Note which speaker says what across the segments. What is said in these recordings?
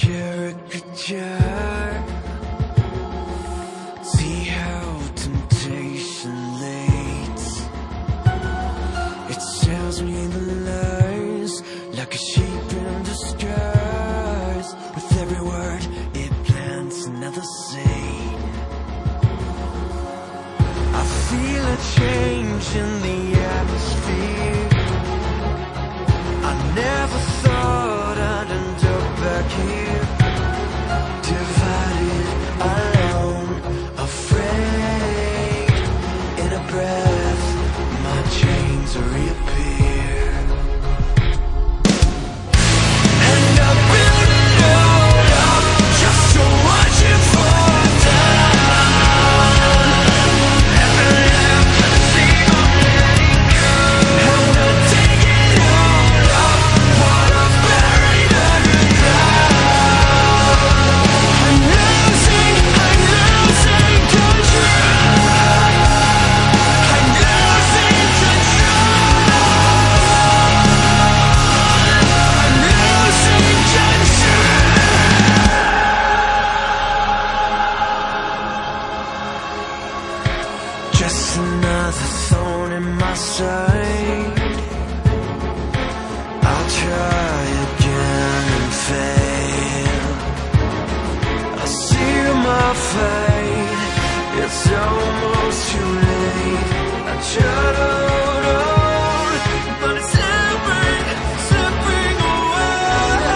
Speaker 1: caricature. See how temptation leads. It tells me the lies like a sheep in disguise. With every word it plants another seed. I feel a change in the atmosphere. I never thought I'd end up back here, divided, alone, afraid. In a breath, my chains reappear. And I build it all up just to watch it fall down. Never left to see my letting go. And I take it all up, what I've buried underground. I'm losing control. I'm losing control. I'm losing control. Just another thorn in my side. I'll try again and fail. I see my fate, it's almost too late. I try to hold on, but it's slipping away.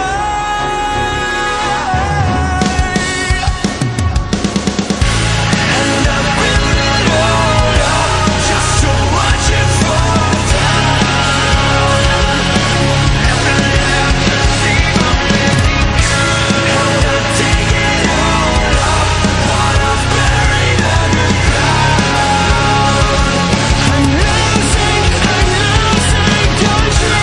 Speaker 1: And I build it all up just to watch it fall down. Never left to see my letting go. And I take it all up, what I've buried underground. I'm losing control.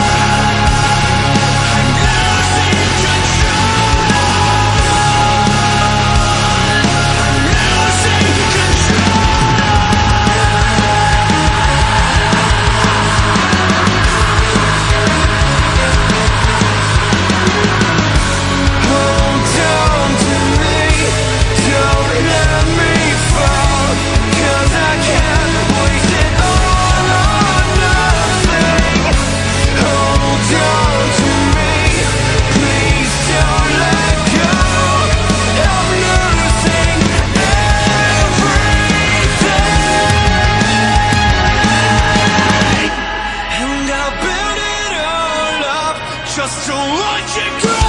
Speaker 1: I'm losing control. I'm losing control. Hold on to me, don't let me fall, 'cause I can't waste it all on nothing. Hold on to me, please don't let go. I'm losing everything. And I build it all up just to watch it grow.